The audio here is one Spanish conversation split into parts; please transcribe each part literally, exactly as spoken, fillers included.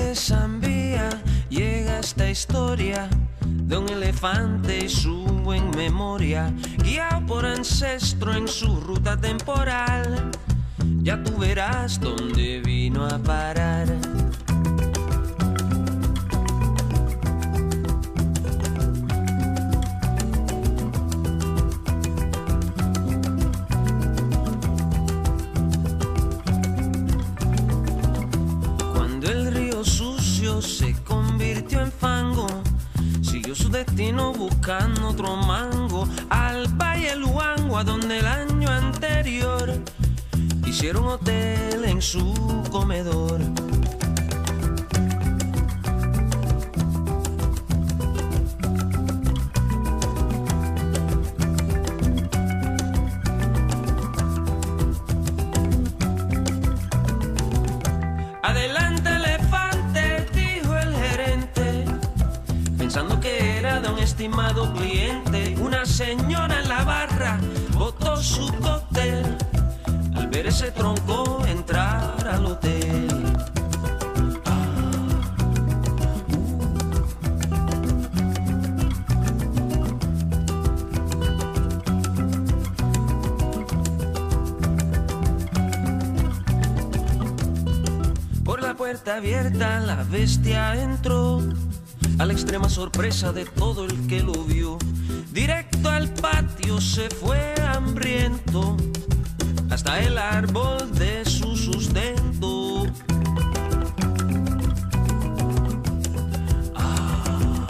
de Zambia llega esta historia de un elefante y su buen memoria, guiado por ancestro en su ruta temporal. Ya tú verás dónde vino a parar. Se convirtió en fango, siguió su destino buscando otro mango, al Valle Luango, a donde el año anterior hicieron hotel en su comedor. Adelante, elefante, dijo el gerente, pensando que era de un estimado cliente. Una señora en la barra botó su cóctel al ver ese tronco entrar al hotel. Por la puerta abierta la bestia entró, a la extrema sorpresa de todo el que lo vio. Directo al patio se fue hambriento, hasta el árbol de su sustento. Ah.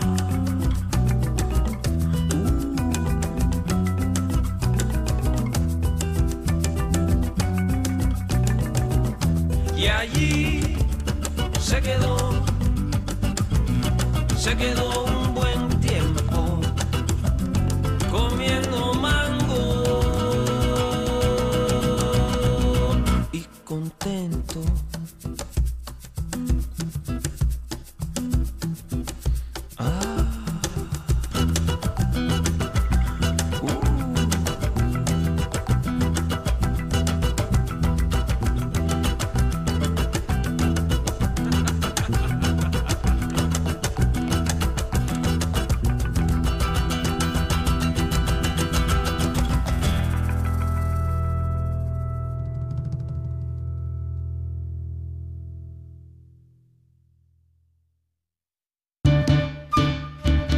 Uh. Y allí se quedó, se quedó